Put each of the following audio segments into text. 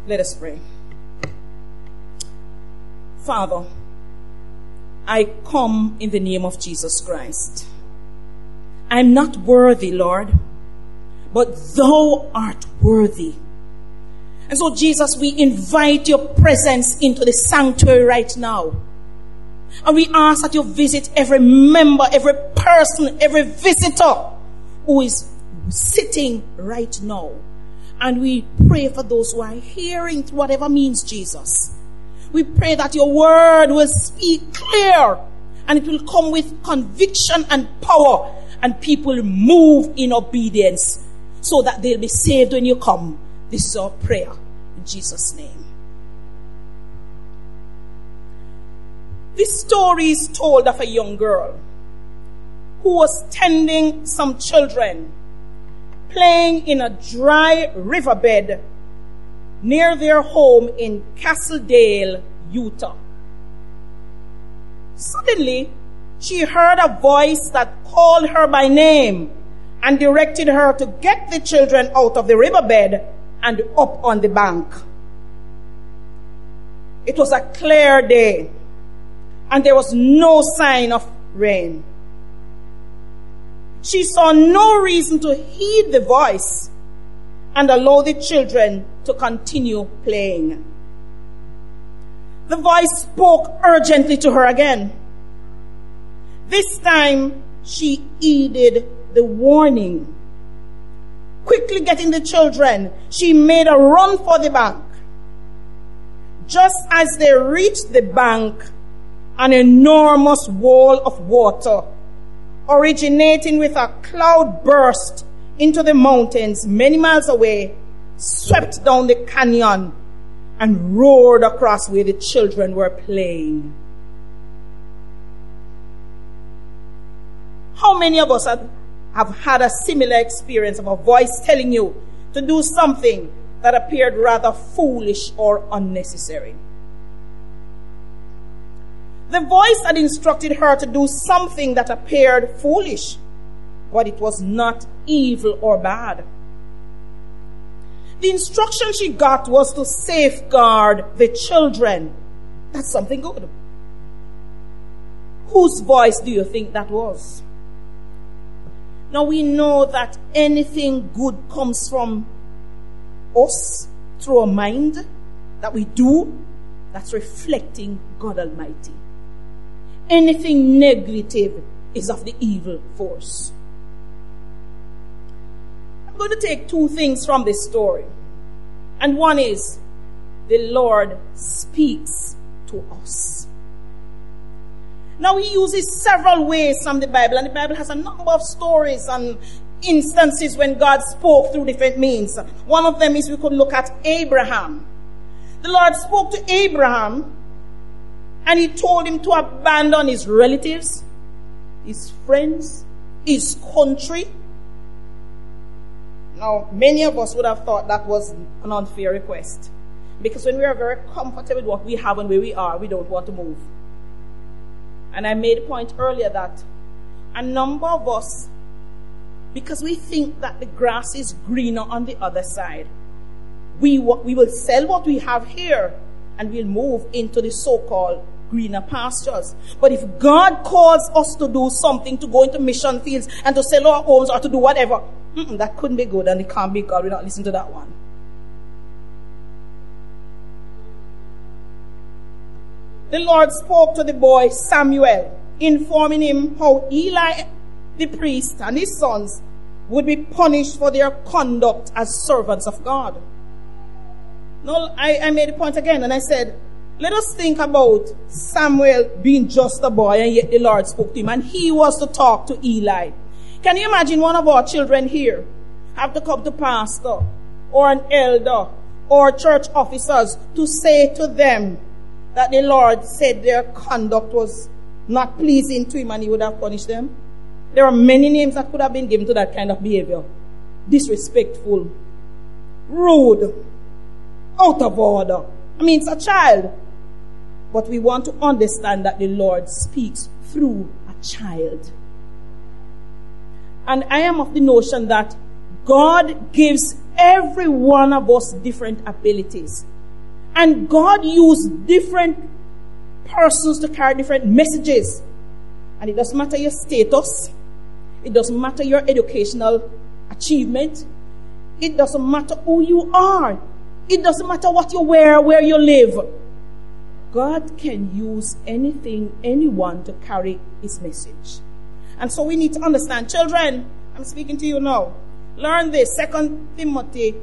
Let us pray. Father, I come in the name of Jesus Christ. I'm not worthy, Lord, but thou art worthy. And so, Jesus, we invite your presence into the sanctuary right now. And we ask that you visit every member, every person, every visitor who is sitting right now. And we pray for those who are hearing through whatever means, Jesus. We pray that your word will speak clear and it will come with conviction and power, and people move in obedience so that they'll be saved when you come. This is our prayer in Jesus' name. This story is told of a young girl who was tending some children playing in a dry riverbed near their home in Castledale, Utah. Suddenly, she heard a voice that called her by name and directed her to get the children out of the riverbed and up on the bank. It was a clear day, and there was no sign of rain. She saw no reason to heed the voice and allow the children to continue playing. The voice spoke urgently to her again. This time, she heeded the warning. Quickly getting the children, she made a run for the bank. Just as they reached the bank, an enormous wall of water, originating with a cloud burst into the mountains many miles away, swept down the canyon and roared across where the children were playing. How many of us have had a similar experience of a voice telling you to do something that appeared rather foolish or unnecessary? The voice had instructed her to do something that appeared foolish, but it was not evil or bad. The instruction she got was to safeguard the children. That's something good. Whose voice do you think that was? Now we know that anything good comes from us through our mind that we do, that's reflecting God Almighty. Anything negative is of the evil force. I'm going to take two things from this story. And one is, the Lord speaks to us. Now he uses several ways from the Bible, and the Bible has a number of stories and instances when God spoke through different means. One of them is, we could look at Abraham. The Lord spoke to Abraham, and he told him to abandon his relatives, his friends, his country. Now, many of us would have thought that was an unfair request, because when we are very comfortable with what we have and where we are, we don't want to move. And I made a point earlier that a number of us, because we think that the grass is greener on the other side, we will sell what we have here and we'll move into the so-called greener pastures. But if God calls us to do something, to go into mission fields and to sell our homes or to do whatever, that couldn't be good, and it can't be God. We're not listening to that one. The Lord spoke to the boy Samuel, informing him how Eli the priest and his sons would be punished for their conduct as servants of God. Now, I made a point again, and I said, let us think about Samuel being just a boy, and yet the Lord spoke to him, and he was to talk to Eli. Can you imagine one of our children here have to come to pastor or an elder or church officers to say to them that the Lord said their conduct was not pleasing to him and he would have punished them? There are many names that could have been given to that kind of behavior. Disrespectful, rude, out of order. I mean, it's a child. But we want to understand that the Lord speaks through a child. And I am of the notion that God gives every one of us different abilities. And God used different persons to carry different messages. And it doesn't matter your status. It doesn't matter your educational achievement. It doesn't matter who you are. It doesn't matter what you wear, where you live. God can use anything, anyone to carry his message. And so we need to understand. Children, I'm speaking to you now. Learn this. 2 Timothy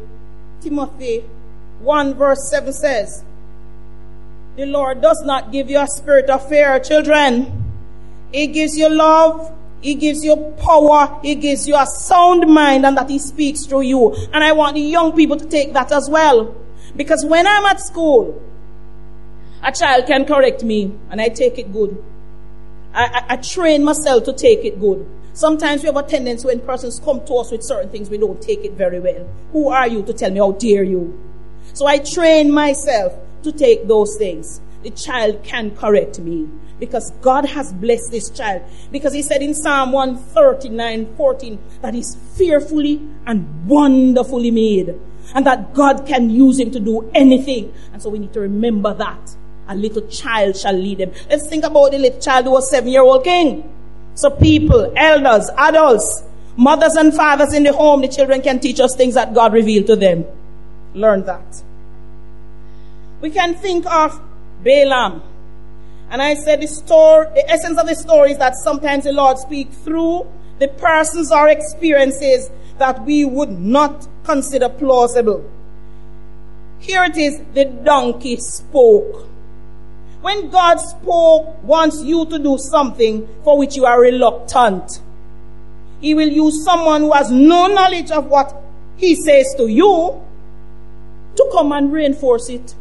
1 verse 7 says, the Lord does not give you a spirit of fear, children. He gives you love. He gives you power. He gives you a sound mind, and that he speaks through you. And I want the young people to take that as well. Because when I'm at school, a child can correct me, and I take it good. I train myself to take it good. Sometimes we have a tendency when persons come to us with certain things, we don't take it very well. Who are you to tell me, how dare you? So I train myself to take those things. The child can correct me because God has blessed this child. Because he said in Psalm 139:14 that he's fearfully and wonderfully made, and that God can use him to do anything. And so we need to remember that. A little child shall lead him. Let's think about the little child who was 7-year-old king. So people, elders, adults, mothers and fathers in the home, the children can teach us things that God revealed to them. Learn that. We can think of Balaam. And I said the essence of the story is that sometimes the Lord speaks through the persons or experiences that we would not consider plausible. Here it is, the donkey spoke. When God spoke, wants you to do something for which you are reluctant, he will use someone who has no knowledge of what he says to you to come and reinforce it.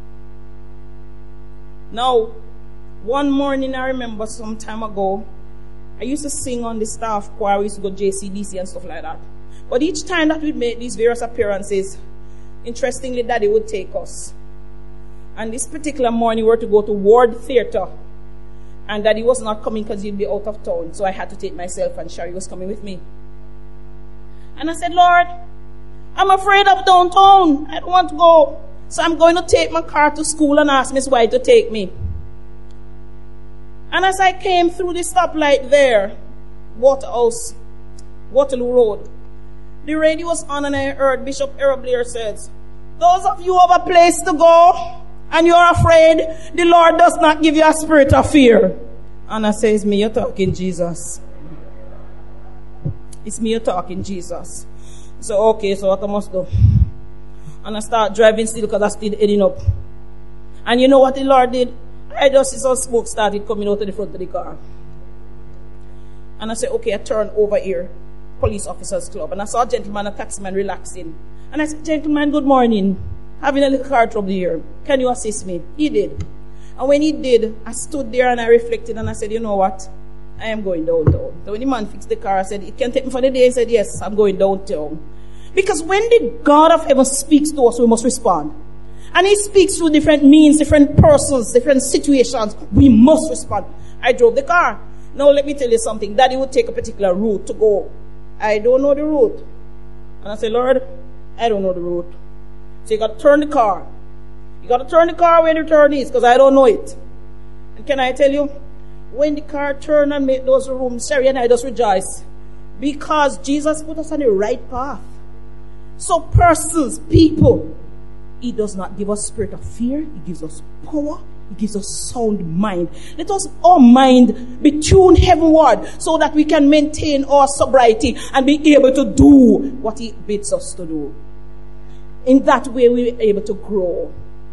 Now, one morning I remember some time ago, I used to sing on the staff choir. We used to go JCDC and stuff like that. But each time that we'd make these various appearances, interestingly, Daddy would take us. And this particular morning we were to go to Ward Theatre. And Daddy was not coming because he'd be out of town. So I had to take myself, and Sherry was coming with me. And I said, Lord, I'm afraid of downtown. I don't want to go. So I'm going to take my car to school and ask Miss White to take me. And as I came through the stoplight there, Waterloo Road, the radio was on, and I heard Bishop Errol Blair says, those of you have a place to go and you're afraid, the Lord does not give you a spirit of fear. And I say, it's me you're talking, Jesus. It's me you're talking, Jesus. So okay, so what I must do? And I start driving still because I still heading up. And you know what the Lord did? I just see some smoke started coming out of the front of the car. And I said, okay, I turn over here, police officers club. And I saw a gentleman, a taximan, relaxing. And I said, gentleman, good morning. Having a little car trouble here. Can you assist me? He did. And when he did, I stood there and I reflected and I said, you know what? I am going downtown. So when the man fixed the car, I said, it can take me for the day. He said, yes, I'm going downtown. Because when the God of heaven speaks to us, we must respond. And he speaks through different means, different persons, different situations. We must respond. I drove the car. Now let me tell you something. Daddy would take a particular route to go. I don't know the route. And I said, Lord, I don't know the route. So you got to turn the car. You got to turn the car where the turn is, because I don't know it. And can I tell you, when the car turned and made those rooms, Sherry and I just rejoice. Because Jesus put us on the right path. So persons, people, he does not give us spirit of fear. He gives us power. He gives us sound mind. Let us, our mind, be tuned heavenward so that we can maintain our sobriety and be able to do what he bids us to do. In that way, we are able to grow.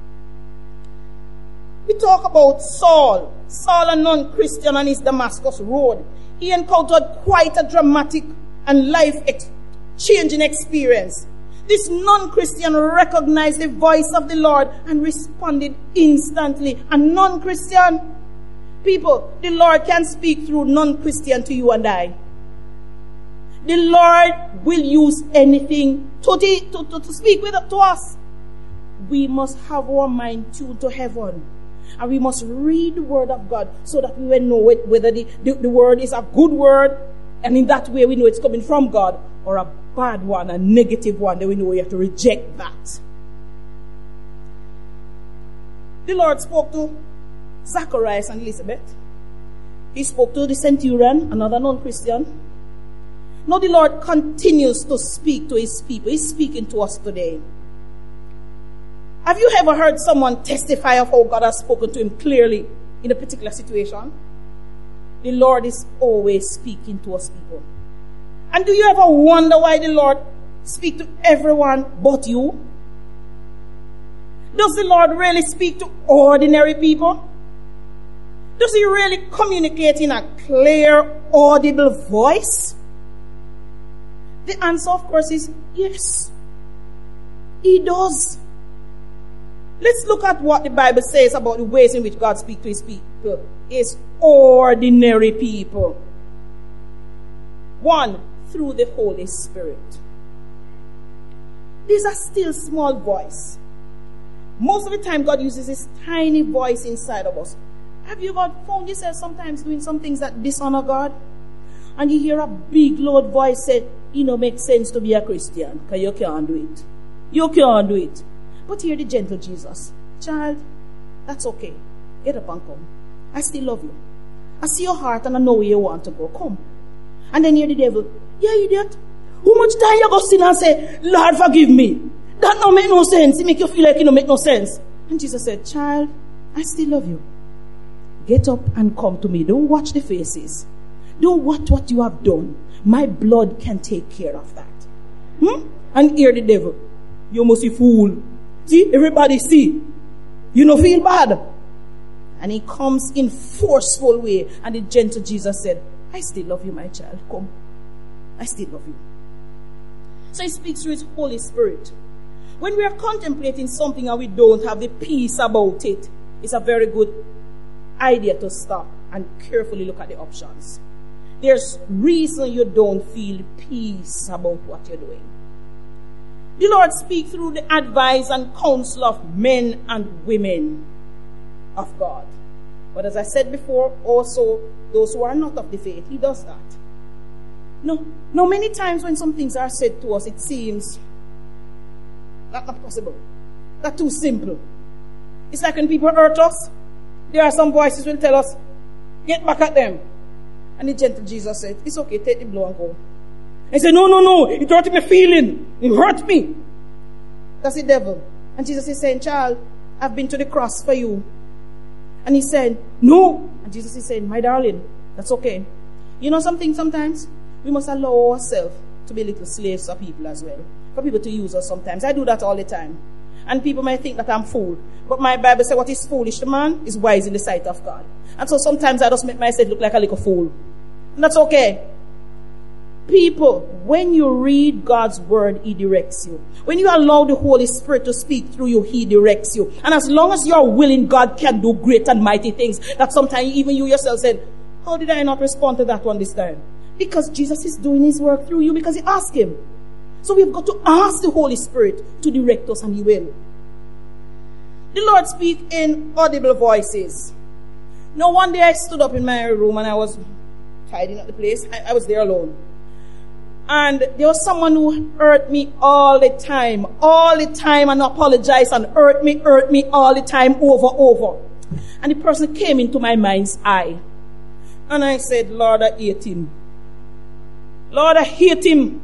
We talk about Saul. Saul, a non-Christian on his Damascus road. He encountered quite a dramatic and life-changing experience. This non-Christian recognized the voice of the Lord and responded instantly. A non-Christian people, the Lord can speak through non-Christian to you and I. The Lord will use anything to speak to us. We must have our mind tuned to heaven. And we must read the word of God so that we will know whether the word is a good word, and in that way we know it's coming from God, or a bad one, a negative one. Then we know we have to reject that. The Lord spoke to Zacharias and Elizabeth. He spoke to the centurion, another non-Christian. Now the Lord continues to speak to his people. He's speaking to us today. Have you ever heard someone testify of how God has spoken to him clearly in a particular situation? The Lord is always speaking to us people. And do you ever wonder why the Lord speaks to everyone but you? Does the Lord really speak to ordinary people? Does he really communicate in a clear, audible voice? The answer, of course, is yes. He does. Let's look at what the Bible says about the ways in which God speaks to his people. His ordinary people. 1, through the Holy Spirit. There's a still small voice. Most of the time, God uses his tiny voice inside of us. Have you ever found yourself sometimes doing some things that dishonor God? And you hear a big, loud voice say, it don't make sense to be a Christian, because you can't do it. You can't do it. But hear the gentle Jesus. Child, that's okay. Get up and come. I still love you. I see your heart and I know where you want to go. Come. And then hear the devil. Yeah, idiot. How much time you go sin and say, Lord, forgive me? That don't make no sense. It make you feel like it don't make no sense. And Jesus said, child, I still love you. Get up and come to me. Don't watch the faces. Don't watch what you have done. My blood can take care of that. And hear the devil. You must be fool. See, everybody see. You don't feel bad. And he comes in forceful way. And the gentle Jesus said, I still love you, my child. Come. I still love you. So he speaks through his Holy Spirit. When we are contemplating something and we don't have the peace about it, it's a very good idea to stop and carefully look at the options. There's reason you don't feel peace about what you're doing. The Lord speaks through the advice and counsel of men and women of God. But as I said before, also those who are not of the faith, he does that. No, many times when some things are said to us, it seems not possible. That's too simple. It's like when people hurt us, there are some voices will tell us, get back at them. And the gentle Jesus said, it's okay, take the blow and go. And he said, no, it hurt me feeling. It hurt me. That's the devil. And Jesus is saying, child, I've been to the cross for you. And he said, no. And Jesus is saying, my darling, that's okay. You know something, sometimes we must allow ourselves to be little slaves of people as well. For people to use us sometimes. I do that all the time. And people might think that I'm fool. But my Bible says what is foolish to man is wise in the sight of God. And so sometimes I just make myself look like a little fool. And that's okay. People, when you read God's word, he directs you. When you allow the Holy Spirit to speak through you, he directs you. And as long as you're willing, God can do great and mighty things that sometimes even you yourself said, how did I not respond to that one this time? Because Jesus is doing his work through you because he asked him. So we've got to ask the Holy Spirit to direct us, and he will. The Lord speaks in audible voices. Now one day I stood up in my room and I was tidying up the place. I was there alone. And there was someone who hurt me all the time, and apologized and hurt me all the time, over. And the person came into my mind's eye. And I said, Lord, I hate him. Lord, I hate him.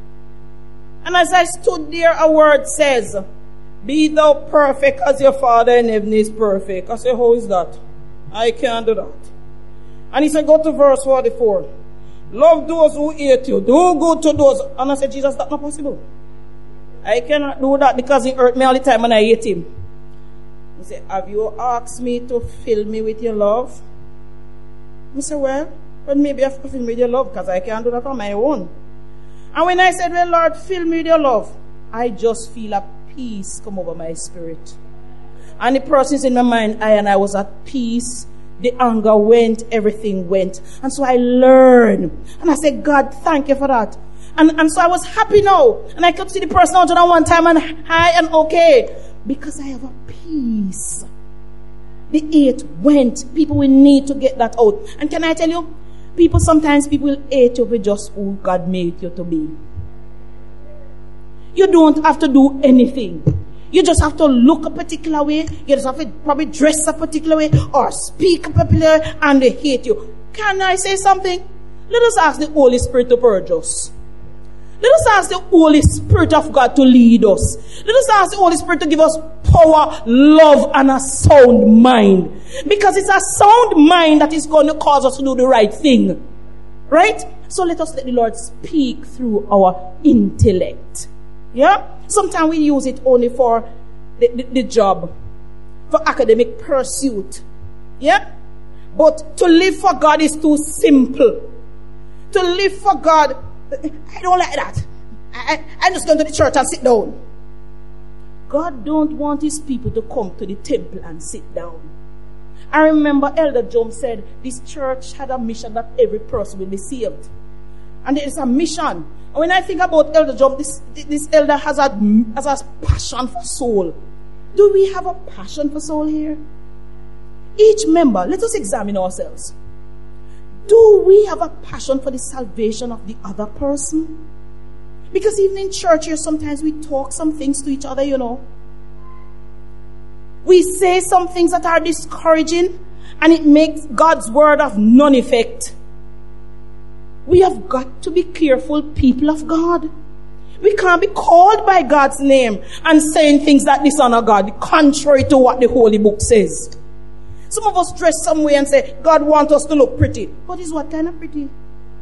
And as I stood there, a word says, be thou perfect as your Father in heaven is perfect. I said, how is that? I can't do that. And he said, go to verse 44. Love those who hate you. Do good to those. And I said, Jesus, that's not possible. I cannot do that because he hurt me all the time and I hate him. He said, have you asked me to fill me with your love? I said, well, maybe I have to fill me with your love because I can't do that on my own. And when I said, well, Lord, fill me with your love, I just feel a peace come over my spirit. And the person's in my mind, I was at peace. The anger went, everything went. And so I learned. And I said, God, thank you for that. And so I was happy now. And I could see the person out on one time and hi and okay. Because I have a peace. The hate went. People will need to get that out. And can I tell you, sometimes people will hate you for just who God made you to be. You don't have to do anything. You just have to look a particular way. You just have to probably dress a particular way or speak a particular way, and they hate you. Can I say something? Let us ask the Holy Spirit to purge us. Let us ask the Holy Spirit of God to lead us. Let us ask the Holy Spirit to give us power, love, and a sound mind. Because it's a sound mind that is going to cause us to do the right thing. Right? So let us let the Lord speak through our intellect. Yeah? Sometimes we use it only for the job, for academic pursuit. Yeah? But to live for God is too simple. To live for God, I don't like that. I'm just going to the church and sit down. God don't want his people to come to the temple and sit down. I remember Elder Jones said this church had a mission that every person will be saved. And there is a mission. And when I think about Elder Jones, this elder has a passion for soul. Do we have a passion for soul here? Each member, let us examine ourselves. Do we have a passion for the salvation of the other person? Because even in church here, sometimes we talk some things to each other, you know. We say some things that are discouraging, and it makes God's word of none effect. We have got to be careful, people of God. We can't be called by God's name and saying things that dishonor God, contrary to what the Holy Book says. Some of us dress some way and say, God wants us to look pretty. What is what kind of pretty?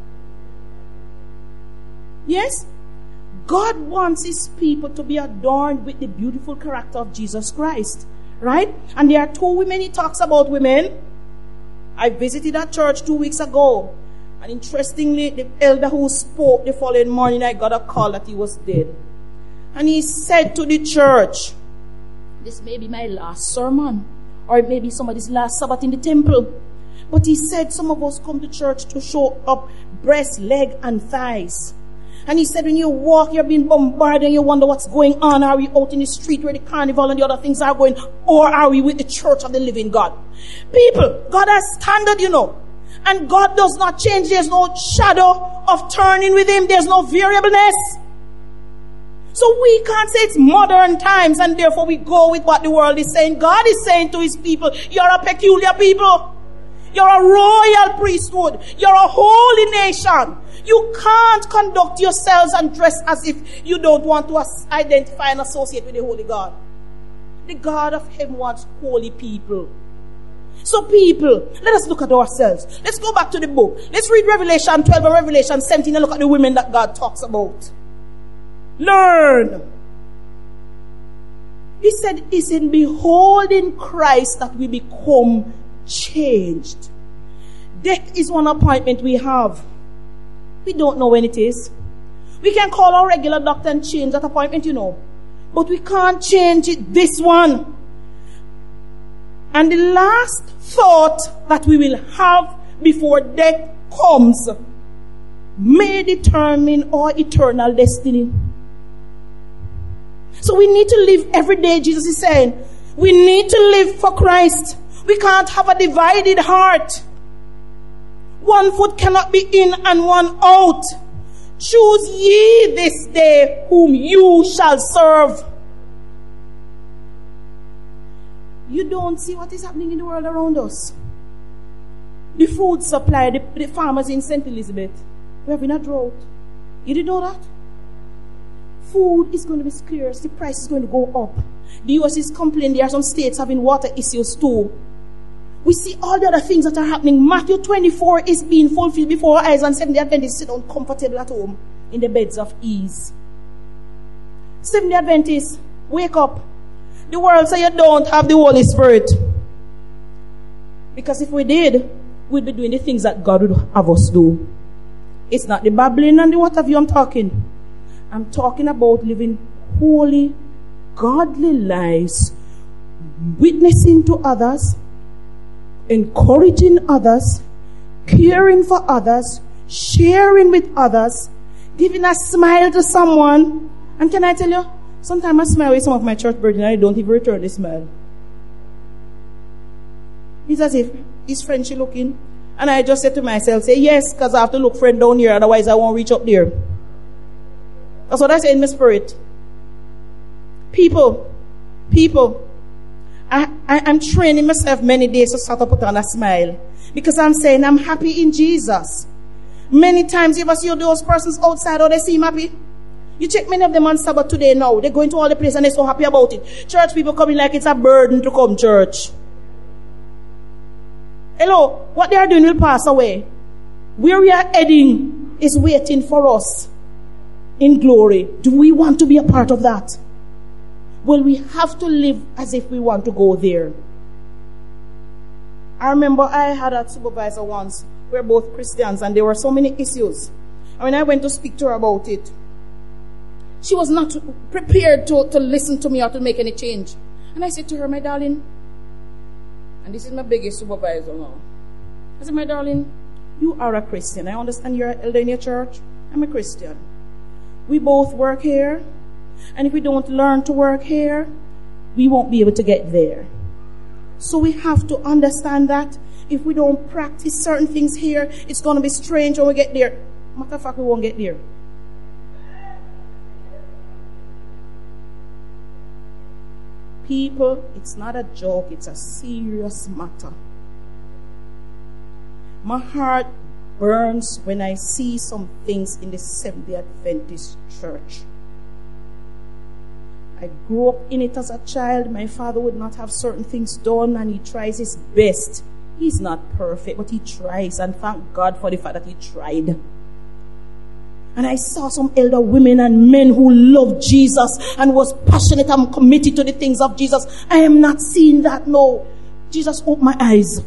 Yes? God wants his people to be adorned with the beautiful character of Jesus Christ. Right? And there are two women he talks about, women. I visited a church 2 weeks ago. And interestingly, the elder who spoke the following morning, I got a call that he was dead. And he said to the church, this may be my last sermon, or it may be somebody's last Sabbath in the temple. But he said some of us come to church to show up breast, leg, and thighs. And he said when you walk, you're being bombarded and you wonder what's going on. Are we out in the street where the carnival and the other things are going? Or are we with the church of the living God? People, God has standard, you know. And God does not change. There's no shadow of turning with him. There's no variableness. So we can't say it's modern times and therefore we go with what the world is saying. God is saying to his people, you're a peculiar people. You're a royal priesthood. You're a holy nation. You can't conduct yourselves and dress as if you don't want to identify and associate with the holy God. The God of heaven wants holy people. So people, let us look at ourselves. Let's go back to the book. Let's read Revelation 12 and Revelation 17 and look at the women that God talks about. Learn. He said, it's in beholding Christ that we become changed. Death is one appointment we have. We don't know when it is. We can call our regular doctor and change that appointment, you know. But we can't change it, this one. And the last thought that we will have before death comes may determine our eternal destiny. So we need to live every day, Jesus is saying. We need to live for Christ. We can't have a divided heart. One foot cannot be in and one out. Choose ye this day whom you shall serve. You don't see what is happening in the world around us. The food supply, the farmers in St. Elizabeth, we're having a drought. You didn't know that? Food is going to be scarce. The price is going to go up. The US is complaining there are some states having water issues too. We see all the other things that are happening. Matthew 24 is being fulfilled before our eyes, and Seventh-day Adventists sit down comfortable at home in the beds of ease. Seventh-day Adventists, wake up. The world say you don't have the Holy Spirit. Because if we did, we'd be doing the things that God would have us do. It's not the babbling and the what have you I'm talking. I'm talking about living holy, godly lives, witnessing to others, encouraging others, caring for others, sharing with others, giving a smile to someone. And can I tell you, sometimes I smile with some of my church brethren and I don't even return the smile. It's as if he's Frenchy looking. And I just said to myself, say yes, because I have to look friend down here, otherwise I won't reach up there. That's what I say in my spirit. People, People, I'm training myself many days to start to put on a smile. Because I'm saying I'm happy in Jesus. Many times you ever see those persons outside or they seem happy? You check many of them on Sabbath today now. They're going to all the places and they're so happy about it. Church people coming like it's a burden to come church. Hello, what they are doing will pass away. Where we are heading is waiting for us in glory. Do we want to be a part of that? Well, we have to live as if we want to go there. I remember I had a supervisor once. We're both Christians and there were so many issues. And when I went to speak to her about it, she was not prepared to listen to me or to make any change. And I said to her, my darling, and this is my biggest supervisor now. I said, my darling, you are a Christian. I understand you're an elder in your church. I'm a Christian. We both work here. And if we don't learn to work here, we won't be able to get there. So we have to understand that if we don't practice certain things here, it's going to be strange when we get there. Matter of fact, we won't get there. People, it's not a joke, it's a serious matter. My heart burns when I see some things in the Seventh-day Adventist church. I grew up in it as a child. My father would not have certain things done, and he tries his best. He's not perfect, but he tries, and thank God for the fact that he tried. And I saw some elder women and men who loved Jesus and was passionate and committed to the things of Jesus. I am not seeing that, no. Jesus opened my eyes.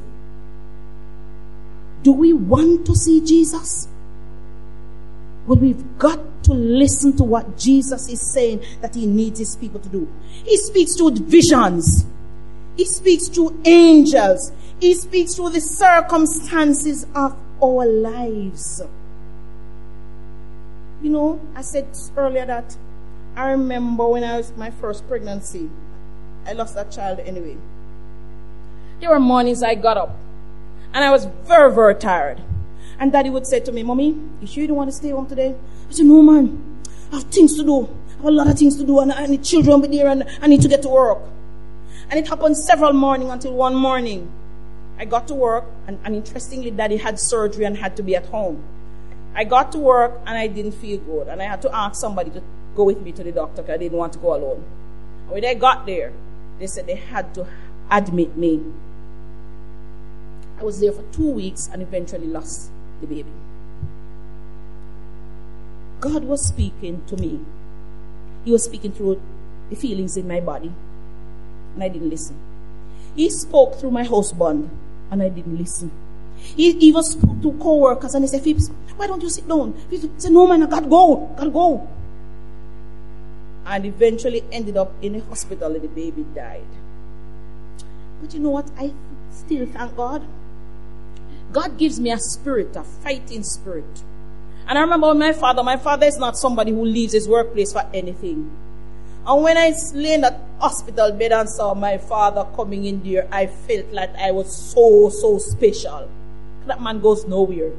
Do we want to see Jesus? Well, we've got to listen to what Jesus is saying that he needs his people to do. He speaks through visions. He speaks through angels. He speaks through the circumstances of our lives. You know, I said earlier that I remember when I was my first pregnancy. I lost that child anyway. There were mornings I got up and I was very, very tired. And Daddy would say to me, Mommy, you sure you don't want to stay home today? I said, no, man. I have things to do. I have a lot of things to do, and I need children with there, and I need to get to work. And it happened several mornings until one morning I got to work, and interestingly, Daddy had surgery and had to be at home. I got to work, and I didn't feel good, and I had to ask somebody to go with me to the doctor because I didn't want to go alone. And when I got there, they said they had to admit me. I was there for 2 weeks and eventually lost the baby. God was speaking to me. He was speaking through the feelings in my body, and I didn't listen. He spoke through my husband, and I didn't listen. He even spoke to co-workers, and they said, Phoebs, why don't you sit down? He said, no, man, I gotta go. And eventually ended up in a hospital and the baby died. But you know what? I still thank God. God gives me a spirit, a fighting spirit. And I remember my father is not somebody who leaves his workplace for anything. And when I lay in that hospital bed and saw my father coming in there, I felt like I was so special. That man goes nowhere.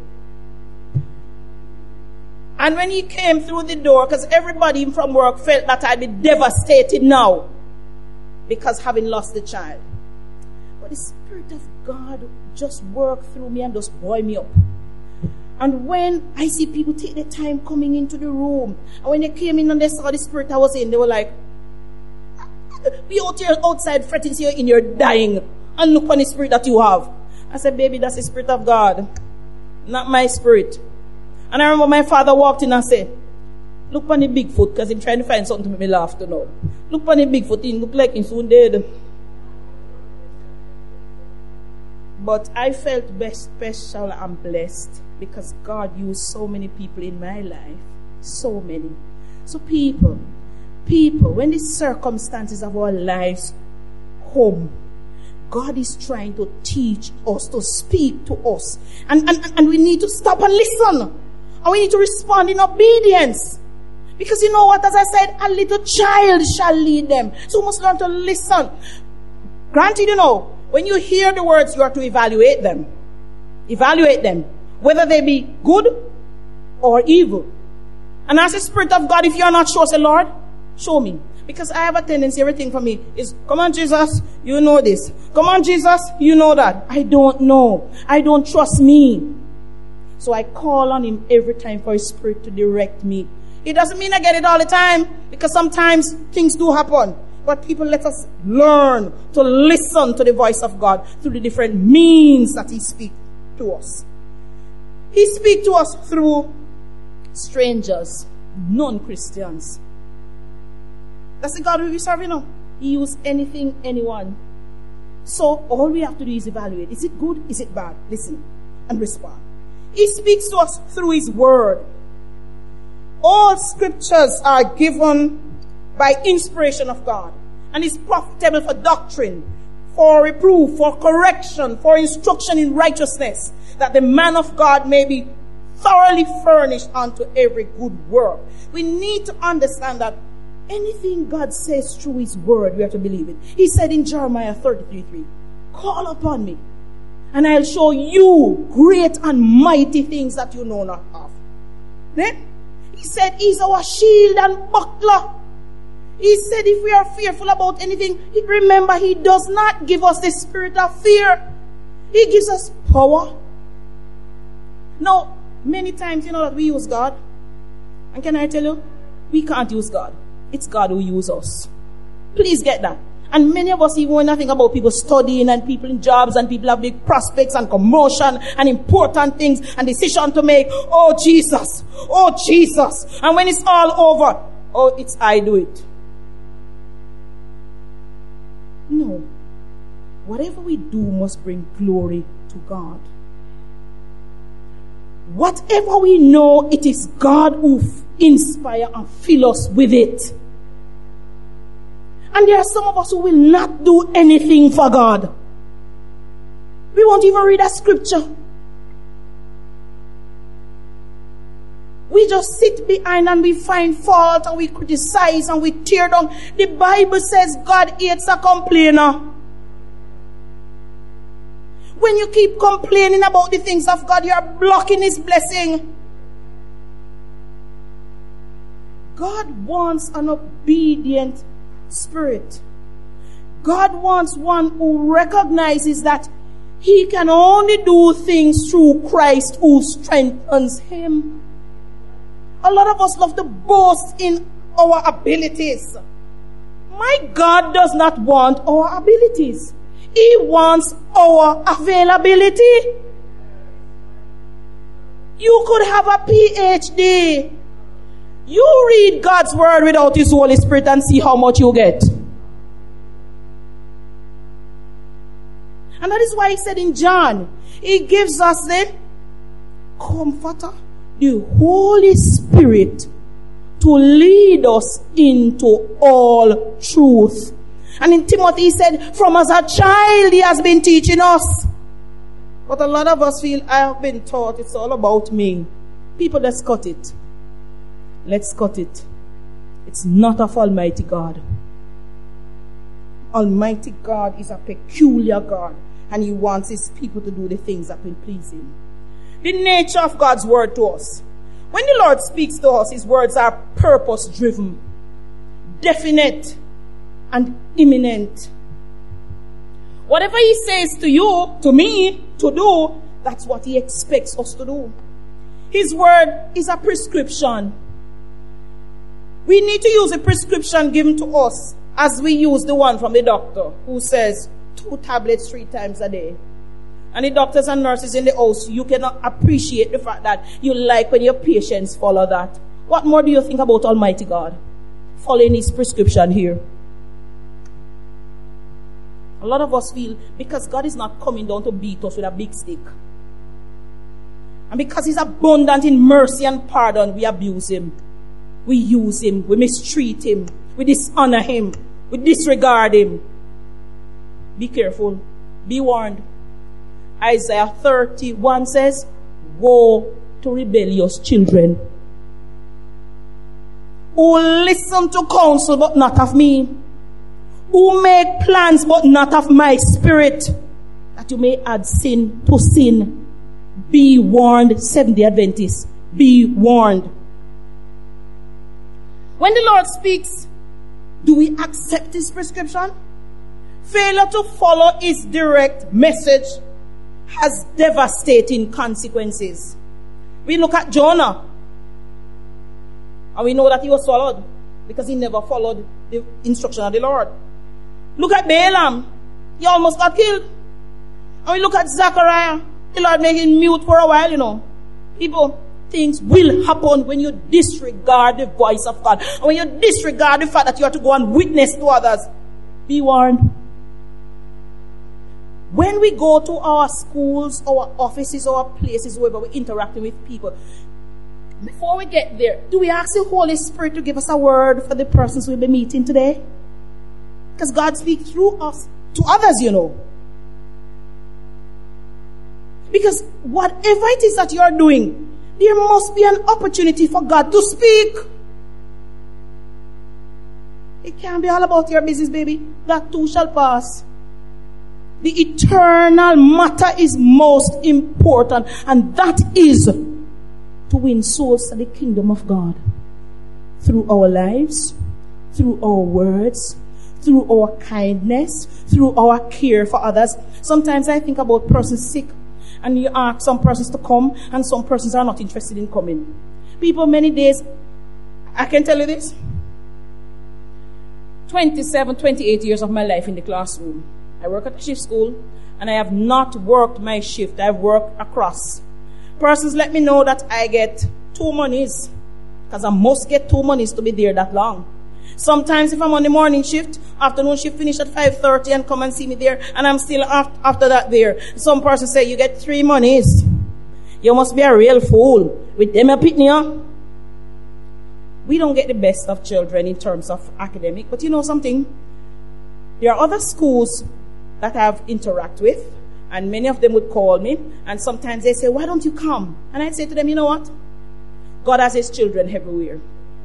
And when he came through the door, because everybody from work felt that I'd be devastated now because having lost the child. But the Spirit of God just worked through me and just buoy me up. And when I see people take the time coming into the room, and when they came in and they saw the spirit I was in, they were like, be out here outside fretting, see you in, you're dying, and look on the spirit that you have. I said, baby, that's the Spirit of God, not my spirit. And I remember my father walked in and said, look on the Bigfoot, because he's trying to find something to make me laugh to know. Look on the Bigfoot, he look like he's soon dead. But I felt best, special and blessed because God used so many people in my life. So many. So people, when the circumstances of our lives come, God is trying to teach us, to speak to us. And we need to stop and listen. And we need to respond in obedience. Because you know what, as I said, a little child shall lead them. So we must learn to listen. Granted, you know, when you hear the words, you have to evaluate them. Evaluate them. Whether they be good or evil. And ask the Spirit of God, if you are not sure, say, Lord, show me. Because I have a tendency, everything for me is, come on, Jesus, you know this. Come on, Jesus, you know that. I don't know. I don't trust me. So I call on him every time for his spirit to direct me. It doesn't mean I get it all the time, because sometimes things do happen. But people, let us learn to listen to the voice of God through the different means that he speaks to us. He speaks to us through strangers, non-Christians. That's the God we serve, you know. He uses anything, anyone. So all we have to do is evaluate. Is it good? Is it bad? Listen and respond. He speaks to us through his word. All scriptures are given by inspiration of God, and is profitable for doctrine, for reproof, for correction, for instruction in righteousness, that the man of God may be thoroughly furnished unto every good work. We need to understand that anything God says through his word, we have to believe it. He said in Jeremiah 33:3, call upon me, and I'll show you great and mighty things that you know not of. Then he said he's our shield and buckler. He said if we are fearful about anything, remember he does not give us the spirit of fear. He gives us power. Now, many times, you know that we use God. And can I tell you, we can't use God. It's God who uses us. Please get that. And many of us, even when I think about people studying and people in jobs and people have big prospects and promotion and important things and decision to make, oh Jesus, oh Jesus. And when it's all over, oh, it's I do it. No. Whatever we do must bring glory to God. Whatever we know, it is God who inspire and fill us with it. And there are some of us who will not do anything for God. We won't even read a scripture. We just sit behind and we find fault and we criticize and we tear down. The Bible says God hates a complainer. When you keep complaining about the things of God, you are blocking his blessing. God wants an obedient spirit. God wants one who recognizes that he can only do things through Christ who strengthens him. A lot of us love to boast in our abilities. My God does not want our abilities. He wants our availability. You could have a PhD. You read God's word without his Holy Spirit and see how much you get. And that is why he said in John, he gives us the Comforter, the Holy Spirit, to lead us into all truth. And in Timothy he said, from as a child he has been teaching us. But a lot of us feel, I have been taught, it's all about me. People, let's cut it. Let's cut it. It's not of Almighty God. Almighty God is a peculiar God, and he wants his people to do the things that will please him. The nature of God's word to us. When the Lord speaks to us, his words are purpose-driven, definite, and imminent. Whatever he says to you, to me, to do, that's what he expects us to do. His word is a prescription. We need to use a prescription given to us as we use the one from the doctor who says 2 tablets 3 times a day. And the doctors and nurses in the house, you cannot appreciate the fact that you like when your patients follow that. What more do you think about Almighty God? Following his prescription here. A lot of us feel because God is not coming down to beat us with a big stick. And because he's abundant in mercy and pardon, we abuse him. We use him. We mistreat him. We dishonor him. We disregard him. Be careful. Be warned. Isaiah 31 says, woe to rebellious children who listen to counsel but not of me, who make plans but not of my spirit, that you may add sin to sin. Be warned, Seventh-day Adventists. Be warned. When the Lord speaks, Do we accept his prescription? Failure to follow his direct message has devastating consequences. We look at Jonah, and we know that he was swallowed because he never followed the instruction of the Lord. Look at Balaam. He almost got killed. And we look at Zechariah. The Lord made him mute for a while, People, things will happen when you disregard the voice of God. And when you disregard the fact that you have to go and witness to others. Be warned. When we go to our schools, our offices, our places, wherever we're interacting with people, before we get there, do we ask the Holy Spirit to give us a word for the persons we'll be meeting today? Because God speaks through us to others, Because whatever it is that you're doing, there must be an opportunity for God to speak. It can't be all about your business, baby. That too shall pass. The eternal matter is most important, and that is to win souls to the kingdom of God. Through our lives, through our words, through our kindness, through our care for others. Sometimes I think about persons sick, and you ask some persons to come, and some persons are not interested in coming. People, many days, I can tell you this, 27, 28 years of my life in the classroom. I work at a shift school, and I have not worked my shift. I've worked across. Persons let me know that I get 2 monies, because I must get 2 monies to be there that long. Sometimes if I'm on the morning shift, afternoon shift finish at 5:30 and come and see me there, and I'm still after that there. Some persons say, you get 3 monies. You must be a real fool. With them a pitney. We don't get the best of children in terms of academic, but you know something? There are other schools that I've interacted with, and many of them would call me, and sometimes they say, why don't you come? And I'd say to them, you know what? God has his children everywhere.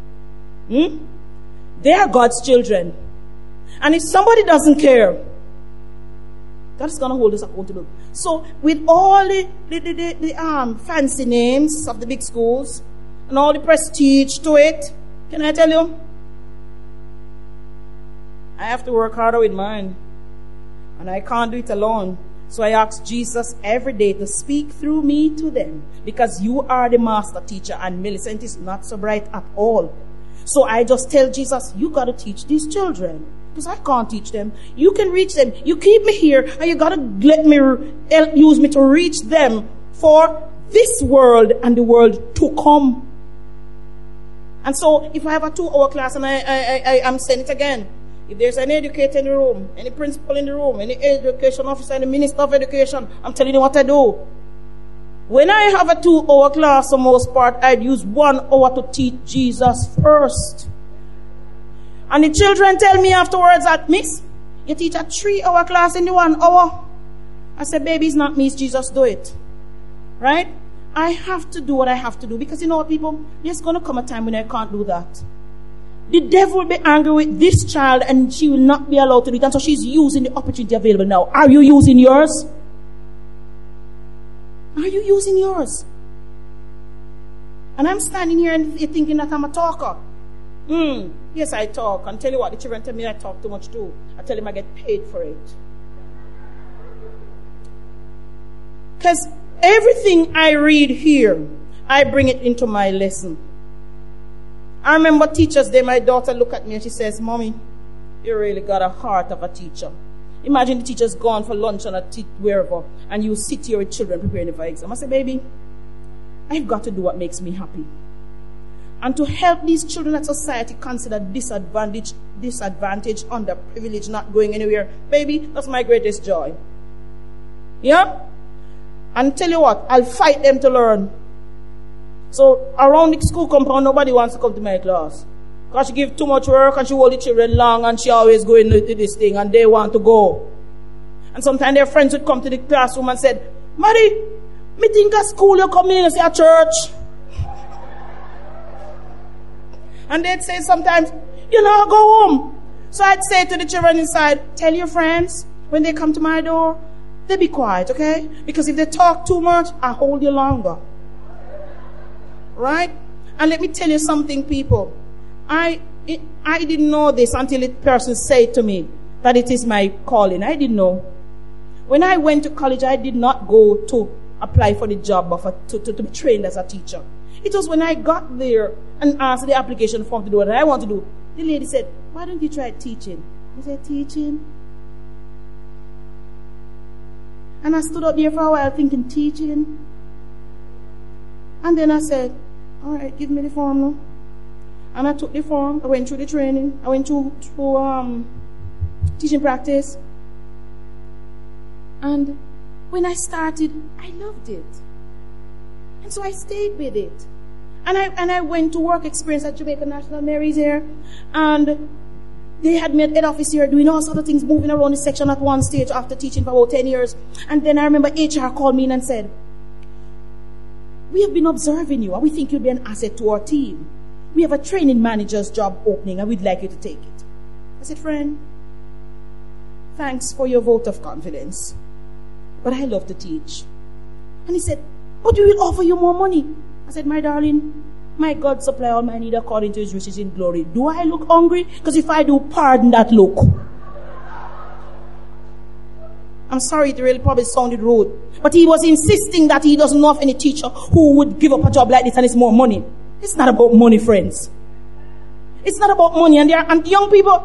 They are God's children. And if somebody doesn't care, God's going to hold us accountable. So with all the fancy names of the big schools and all the prestige to it, can I tell you? I have to work harder with mine. And I can't do it alone. So I ask Jesus every day to speak through me to them. Because you are the master teacher and Millicent is not so bright at all. So I just tell Jesus, you got to teach these children. Because I can't teach them. You can reach them. You keep me here and you got to use me to reach them for this world and the world to come. And so if I have a 2-hour class and I'm saying it again, if there's any educator in the room, any principal in the room, any education officer, any minister of education, I'm telling you what I do. When I have a 2-hour class, for most part, I'd use 1 hour to teach Jesus first. And the children tell me afterwards that, Miss, you teach a 3-hour class in the 1 hour. I said, baby, it's not me, it's Jesus, do it. Right? I have to do what I have to do. Because you know what, people? There's going to come a time when I can't do that. The devil will be angry with this child and she will not be allowed to do it. And so she's using the opportunity available now. Are you using yours? Are you using yours? And I'm standing here and thinking that I'm a talker. Yes, I talk. And tell you what, the children tell me I talk too much too. I tell them I get paid for it. Because everything I read here, I bring it into my lesson. I remember Teachers Day, my daughter looked at me and she says, Mommy, you really got a heart of a teacher. Imagine the teacher's gone for lunch and wherever, and you sit here with children preparing for exam. I say, baby, I've got to do what makes me happy. And to help these children that society consider disadvantaged, underprivileged, not going anywhere, baby, that's my greatest joy. Yeah? And tell you what, I'll fight them to learn. So around the school compound, nobody wants to come to my class. Because she gives too much work and she hold the children long and she always go into this thing and they want to go. And sometimes their friends would come to the classroom and said, Mary, me think at school you come in and say at church. And they'd say sometimes, you know, go home. So I'd say to the children inside, tell your friends when they come to my door, they be quiet, okay? Because if they talk too much, I hold you longer. Right? And let me tell you something, people. I didn't know this until a person said to me that it is my calling. I didn't know. When I went to college, I did not go to apply for the job of to be trained as a teacher. It was when I got there and asked the application form to do what I want to do. The lady said, why don't you try teaching? I said, teaching? And I stood up there for a while thinking, teaching? And then I said, all right, give me the form now. And I took the form. I went through the training. I went through teaching practice. And when I started, I loved it. And so I stayed with it. And I went to work experience at Jamaica National Mary's here. And they had me at head office here doing all sorts of things, moving around the section at one stage after teaching for about 10 years. And then I remember HR called me in and said, we have been observing you and we think you'll be an asset to our team. We have a training manager's job opening and we'd like you to take it. I said, friend, thanks for your vote of confidence, but I love to teach. And he said, but we will offer you more money. I said, my darling, my God supply all my need according to his riches in glory. Do I look hungry? Because if I do, pardon that look. I'm sorry, it really probably sounded rude. But he was insisting that he doesn't know of any teacher who would give up a job like this and it's more money. It's not about money, friends. It's not about money. And young people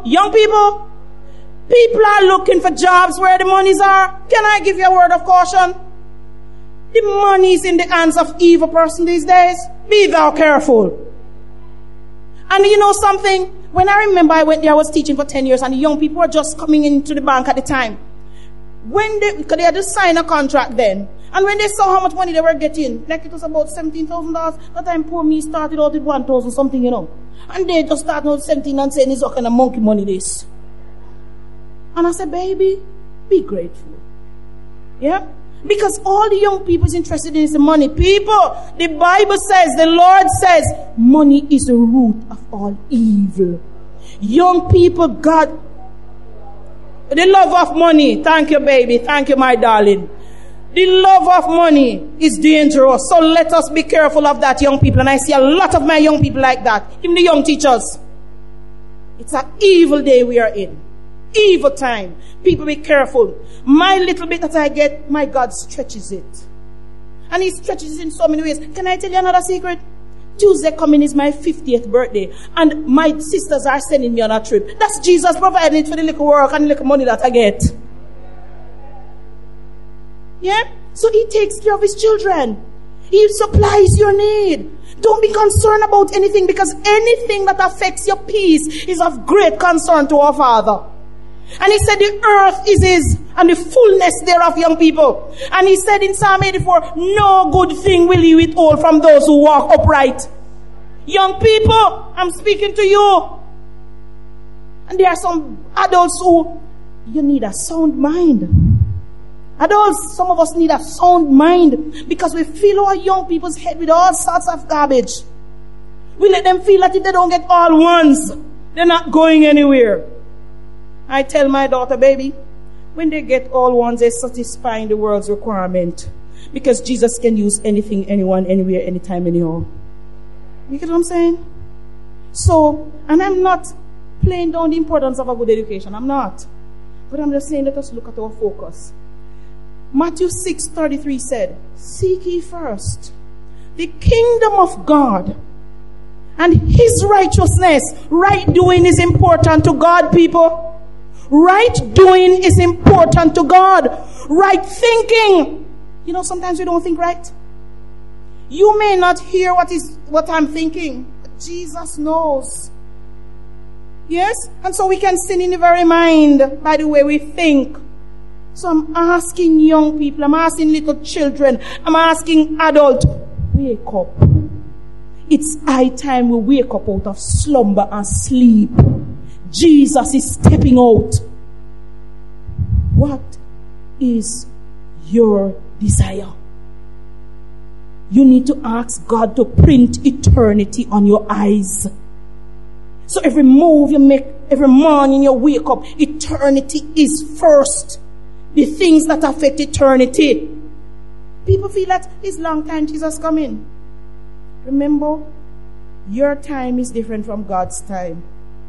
are looking for jobs where the monies are. Can I give you a word of caution? The money is in the hands of evil person these days. Be thou careful. And you know something? When I remember I went there, I was teaching for 10 years and the young people were just coming into the bank at the time. Because they had to sign a contract then. And when they saw how much money they were getting, like it was about $17,000, that time poor me started out with 1,000 something, you know. And they just started out 17 and saying it's all kind of monkey money this. And I said, baby, be grateful. Yeah? Because all the young people is interested in is the money. People, the Bible says, the Lord says, money is the root of all evil. Young people, God, the love of money. Thank you, baby. Thank you, my darling. The love of money is dangerous. So let us be careful of that, young people. And I see a lot of my young people like that. Even the young teachers. It's an evil day we are in. Evil time. People be careful. My little bit that I get, my God stretches it. And he stretches it in so many ways. Can I tell you another secret? Tuesday coming is my 50th birthday. And my sisters are sending me on a trip. That's Jesus providing it for the little work and the little money that I get. Yeah? So he takes care of his children. He supplies your need. Don't be concerned about anything, because anything that affects your peace is of great concern to our Father. And he said the earth is his and the fullness thereof, young people. And he said in Psalm 84, no good thing will he withhold from those who walk upright. Young people, I'm speaking to you. And there are some adults who, you need a sound mind. Adults, some of us need a sound mind because we fill our young people's head with all sorts of garbage. We let them feel that if they don't get all ones, they're not going anywhere. I tell my daughter, baby, when they get all ones, they're satisfying the world's requirement. Because Jesus can use anything, anyone, anywhere, anytime, anyhow. You get what I'm saying? So, and I'm not playing down the importance of a good education. I'm not. But I'm just saying, let us look at our focus. Matthew 6:33 said, seek ye first the kingdom of God and his righteousness. Right doing is important to God, people. Right doing is important to God. Right thinking. You know, sometimes we don't think right. You may not hear what I'm thinking, but Jesus knows. Yes? And so we can sin in the very mind by the way we think. So I'm asking young people, I'm asking little children, I'm asking adults, wake up. It's high time we wake up out of slumber and sleep. Jesus is stepping out. What is your desire? You need to ask God to print eternity on your eyes. So every move you make, every morning you wake up, eternity is first. The things that affect eternity. People feel that it's long time Jesus coming. Remember, your time is different from God's time.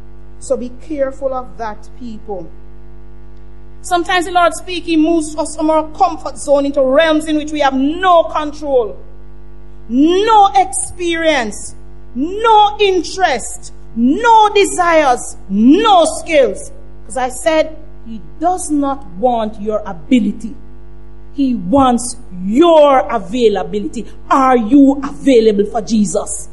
So be careful of that, people. Sometimes the Lord speaking moves us from our comfort zone into realms in which we have no control, no experience, no interest, no desires, no skills. Because I said, He does not want your ability. He wants your availability. Are you available for Jesus?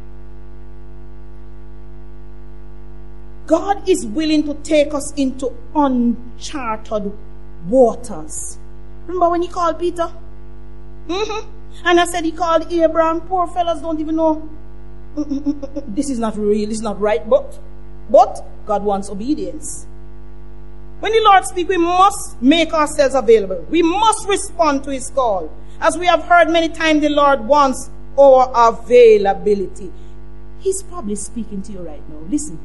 God is willing to take us into uncharted waters. Remember when He called Peter? And I said He called Abraham. Poor fellas don't even know. This is not real, this is not right. But God wants obedience. When the Lord speaks, we must make ourselves available. We must respond to His call. As we have heard many times, the Lord wants our availability. He's probably speaking to you right now. Listen.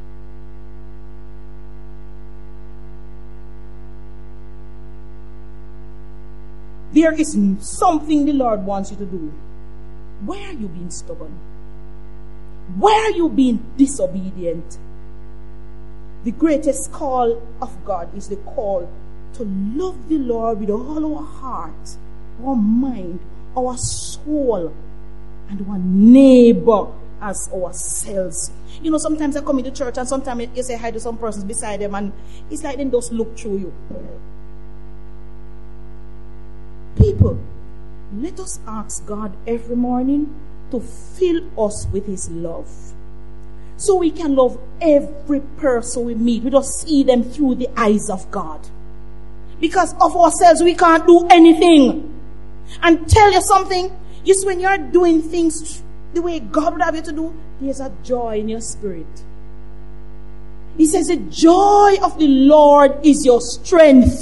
There is something the Lord wants you to do. Why are you being stubborn? Why are you being disobedient? The greatest call of God is the call to love the Lord with all our heart, our mind, our soul, and our neighbor as ourselves. You know, sometimes I come into church and sometimes you say hi to some persons beside them and it's like they just look through you. People, let us ask God every morning to fill us with His love. So we can love every person we meet. We just see them through the eyes of God. Because of ourselves, we can't do anything. And tell you something, just when you're doing things the way God would have you to do, there's a joy in your spirit. He says the joy of the Lord is your strength.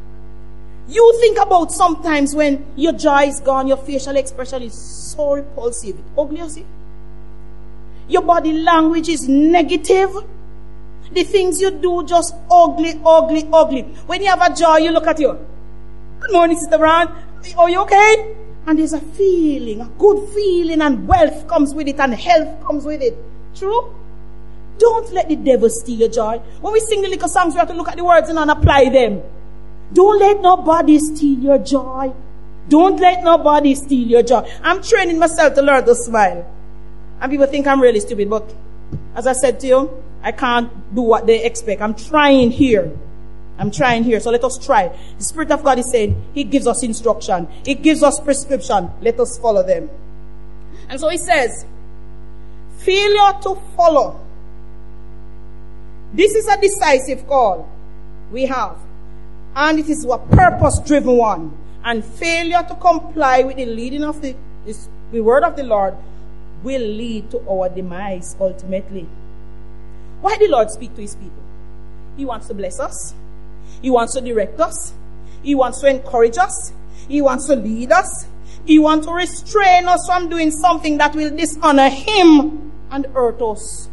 You think about sometimes when your joy is gone, your facial expression is so repulsive. Ugly, you see? Your body language is negative. The things you do just ugly, ugly, ugly. When you have a joy, you look at you. Good morning, Sister Brown. Are you okay? And there's a feeling, a good feeling, and wealth comes with it, and health comes with it. True? Don't let the devil steal your joy. When we sing the little songs, we have to look at the words and apply them. Don't let nobody steal your joy. Don't let nobody steal your joy. I'm training myself to learn to smile. And people think I'm really stupid, but as I said to you, I can't do what they expect. I'm trying here. So let us try. The Spirit of God is saying, He gives us instruction. He gives us prescription. Let us follow them. And so He says, failure to follow. This is a decisive call we have. And it is a purpose-driven one. And failure to comply with the leading of the word of the Lord will lead to our demise ultimately. Why did the Lord speak to His people? He wants to bless us. He wants to direct us. He wants to encourage us. He wants to lead us. He wants to restrain us from doing something that will dishonor Him and hurt us.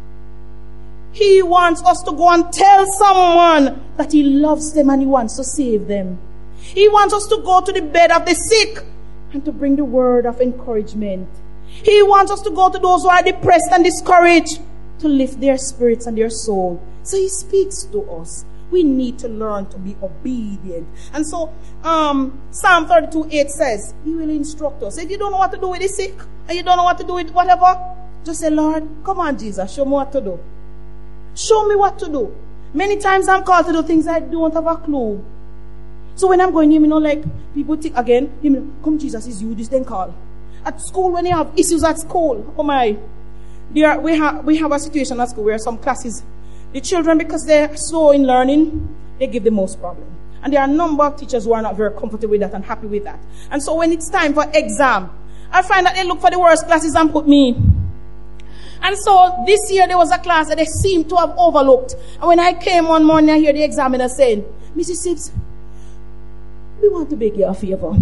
He wants us to go and tell someone that He loves them and He wants to save them. He wants us to go to the bed of the sick and to bring the word of encouragement. He wants us to go to those who are depressed and discouraged to lift their spirits and their soul. So He speaks to us. We need to learn to be obedient. And so Psalm 32:8 says, He will instruct us. If you don't know what to do with the sick, and you don't know what to do with whatever, just say, Lord, come on, Jesus, show me what to do. Show me what to do. Many times I'm called to do things I don't have a clue. So when I'm going, like people think again, come Jesus, is you this then call. At school, when you have issues at school, oh my, we have a situation at school where some classes, the children, because they're slow in learning, they give the most problem. And there are a number of teachers who are not very comfortable with that and happy with that. And so when it's time for exam, I find that they look for the worst classes and put me in. And so this year there was a class that they seemed to have overlooked. And when I came one morning, I hear the examiner saying, Mrs. Sips, we want to beg you a favor.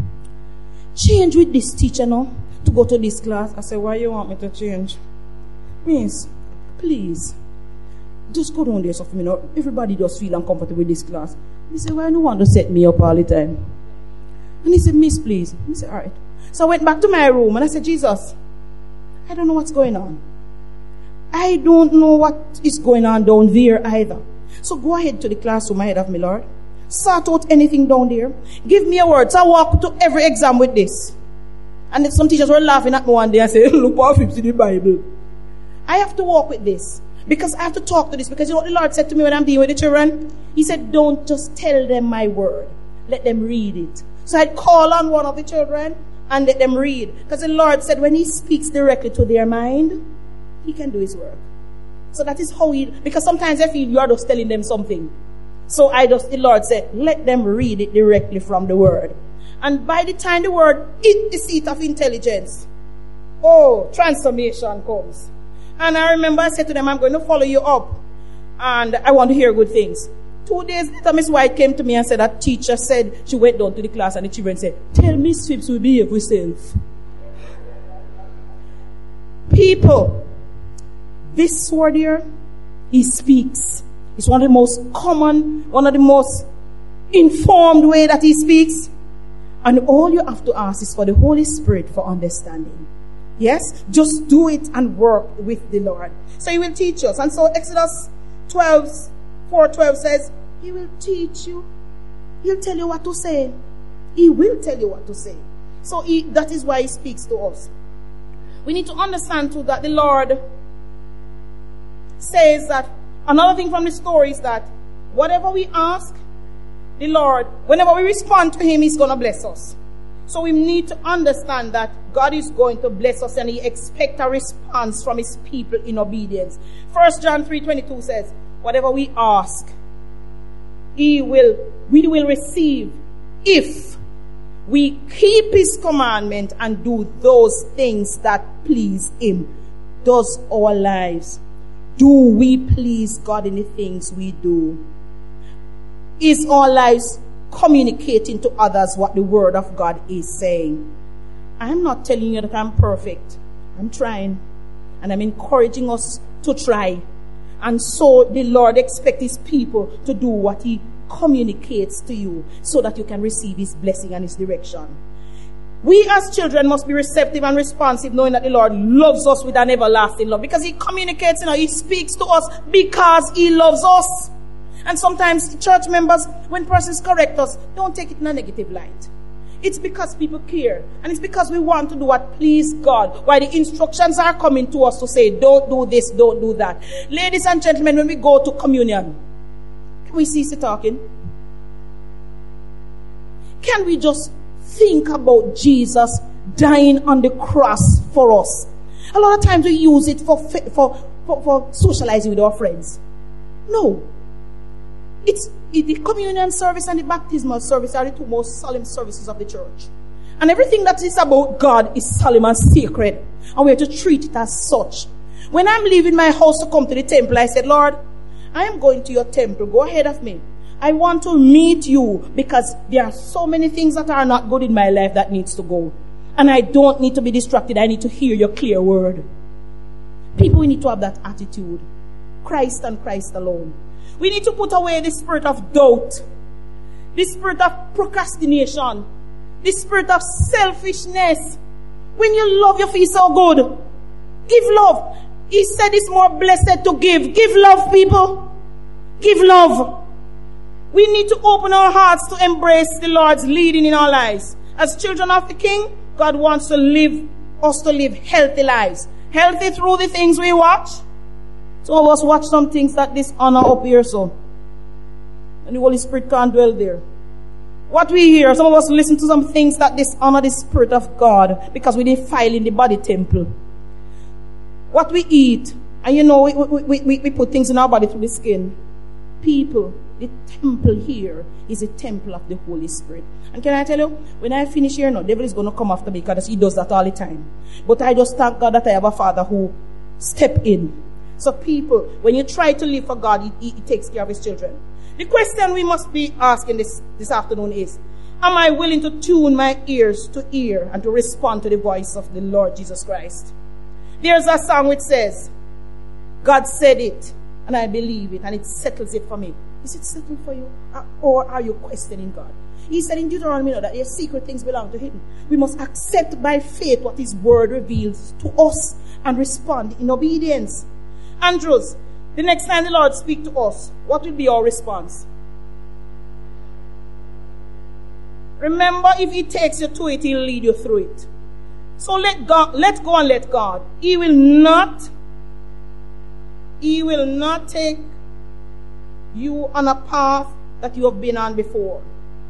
Change with this teacher now to go to this class. I said, why you want me to change? Miss, please, just go down there so for me now. Everybody does feel uncomfortable with this class. He said, why you want to set me up all the time? And he said, Miss, please. He said, all right. So I went back to my room and I said, Jesus, I don't know what's going on. I don't know what is going on down there either. So go ahead to the classroom ahead of me, Lord. Sort out anything down there. Give me a word. So I walk to every exam with this. And then some teachers were laughing at me one day and say, look what flips in the Bible. I have to walk with this. Because I have to talk to this. Because you know what the Lord said to me when I'm dealing with the children? He said, don't just tell them my word. Let them read it. So I'd call on one of the children and let them read. Because the Lord said when He speaks directly to their mind, He can do His work. So that is how because sometimes I feel you are just telling them something. So the Lord said, let them read it directly from the word. And by the time the word hit the seat of intelligence, transformation comes. And I remember I said to them, I'm going to follow you up. And I want to hear good things. 2 days later, Miss White came to me and said that teacher said, she went down to the class and the children said, tell Miss Phipps we behave ourselves. People, this word here, He speaks. It's one of the most common, one of the most informed way that He speaks. And all you have to ask is for the Holy Spirit for understanding. Yes? Just do it and work with the Lord. So He will teach us. And so Exodus 4:12 says, He will teach you. He'll tell you what to say. He will tell you what to say. So that is why He speaks to us. We need to understand too that the Lord says that another thing from the story is that whatever we ask the Lord, whenever we respond to Him, He's going to bless us. So we need to understand that God is going to bless us and He expects a response from His people in obedience. 1 John 3:22 says, whatever we ask, we will receive if we keep His commandment and do those things that please Him. Does our lives, do we please God in the things we do? Is our lives communicating to others what the Word of God is saying? I'm not telling you that I'm perfect. I'm trying. And I'm encouraging us to try. And so the Lord expects His people to do what He communicates to you so that you can receive His blessing and His direction. We as children must be receptive and responsive, knowing that the Lord loves us with an everlasting love. Because He communicates, He speaks to us because He loves us. And sometimes church members, when persons correct us, don't take it in a negative light. It's because people care. And it's because we want to do what please God. Why the instructions are coming to us to say, don't do this, don't do that. Ladies and gentlemen, when we go to communion, can we cease the talking? Can we just think about Jesus dying on the cross for us? A lot of times we use it for socializing with our friends. No. It's the communion service and the baptismal service are the two most solemn services of the church. And everything that is about God is solemn and sacred. And we have to treat it as such. When I'm leaving my house to come to the temple, I said, Lord, I am going to your temple. Go ahead of me. I want to meet you because there are so many things that are not good in my life that needs to go. And I don't need to be distracted. I need to hear your clear word. People, we need to have that attitude. Christ and Christ alone. We need to put away the spirit of doubt, the spirit of procrastination, the spirit of selfishness. When you love, you feel so good. Give love. He said it's more blessed to give. Give love, people. Give love. We need to open our hearts to embrace the Lord's leading in our lives. As children of the King, God wants us to live healthy lives. Healthy through the things we watch. Some of us watch some things that dishonor up here, so. And the Holy Spirit can't dwell there. What we hear, some of us listen to some things that dishonor the Spirit of God because we defile in the body temple. What we eat, and we put things in our body through the skin. People, the temple here is a temple of the Holy Spirit. And can I tell you, when I finish here now, the devil is going to come after me because he does that all the time. But I just thank God that I have a Father who step in. So people, when you try to live for God, he takes care of His children. The question we must be asking this afternoon is, am I willing to tune my ears to hear and to respond to the voice of the Lord Jesus Christ? There's a song which says, God said it, and I believe it, and it settles it for me. Is it settled for you? Or are you questioning God? He said in Deuteronomy that your secret things belong to Him. We must accept by faith what His word reveals to us and respond in obedience. Andrews, the next time the Lord speaks to us, what will be our response? Remember, if He takes you to it, He'll lead you through it. So let go and let God. He will not take you on a path that you have been on before.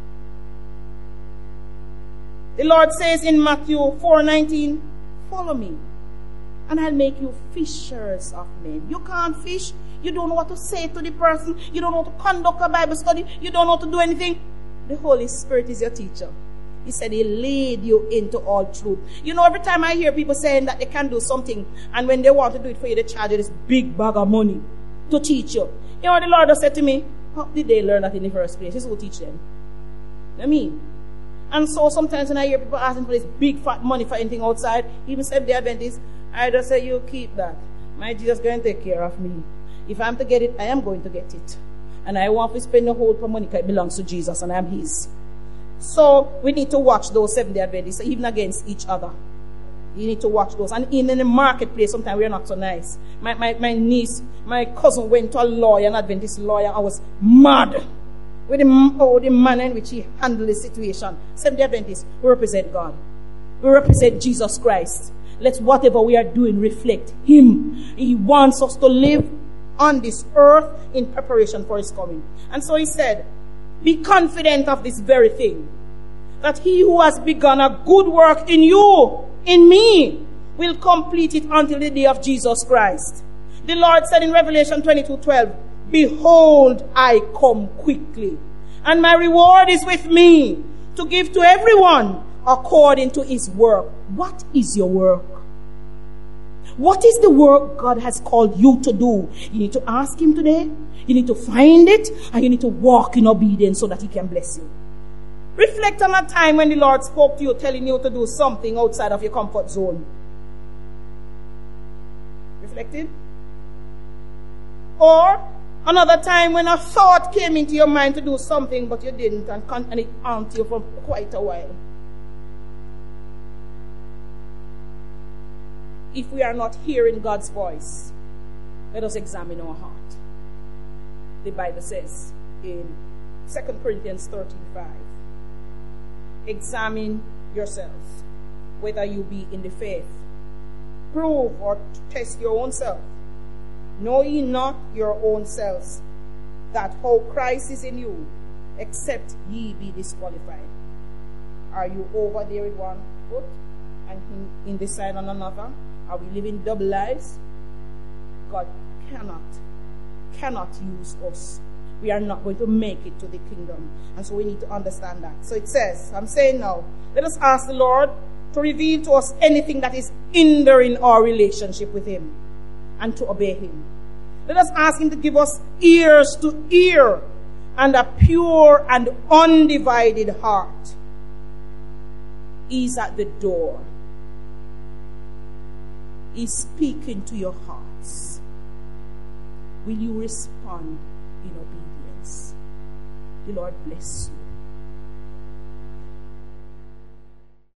The Lord says in Matthew 4:19, follow me, and I'll make you fishers of men. You can't fish. You don't know what to say to the person. You don't know how to conduct a Bible study. You don't know how to do anything. The Holy Spirit is your teacher. He said He lead you into all truth. You know, every time I hear people saying that they can do something, and when they want to do it for you, they charge you this big bag of money to teach you. You know what the Lord has said to me? How did they learn that in the first place? This will teach them. I mean, and so sometimes when I hear people asking for this big fat money for anything outside, even Seventh-day Adventists, I just say, you keep that. My Jesus is going to take care of me. If I'm to get it, I am going to get it. And I want to spend the whole money because it belongs to Jesus and I'm His. So we need to watch those Seventh-day Adventists, even against each other. You need to watch those. And in the marketplace, sometimes we're not so nice. My cousin went to a lawyer, an Adventist lawyer. I was mad with the manner in which he handled the situation. Seventh-day Adventists, we represent God. We represent Jesus Christ. Let whatever we are doing reflect Him. He wants us to live on this earth in preparation for His coming. And so He said, be confident of this very thing, that He who has begun a good work in you, in me, will complete it until the day of Jesus Christ. The Lord said in Revelation 22:12, behold, I come quickly, and my reward is with me, to give to everyone according to his work. What is your work? What is the work God has called you to do? You need to ask Him today. You need to find it, and you need to walk in obedience so that He can bless you. Reflect on a time when the Lord spoke to you, telling you to do something outside of your comfort zone. Reflected? Or another time when a thought came into your mind to do something, but you didn't, and it haunted you for quite a while. If we are not hearing God's voice, let us examine our heart. The Bible says in 2 Corinthians 13:5, examine yourselves, whether you be in the faith. Prove or test your own self. Know ye not your own selves, that how Christ is in you, except ye be disqualified. Are you over there with one foot and in this side on another? Are we living double lives? God cannot use us. We are not going to make it to the kingdom. And so we need to understand that. So it says, I'm saying now, let us ask the Lord to reveal to us anything that is hindering our relationship with Him, and to obey Him. Let us ask Him to give us ears to hear and a pure and undivided heart. He's at the door. He's speaking to your hearts. Will you respond in obedience? The Lord bless you.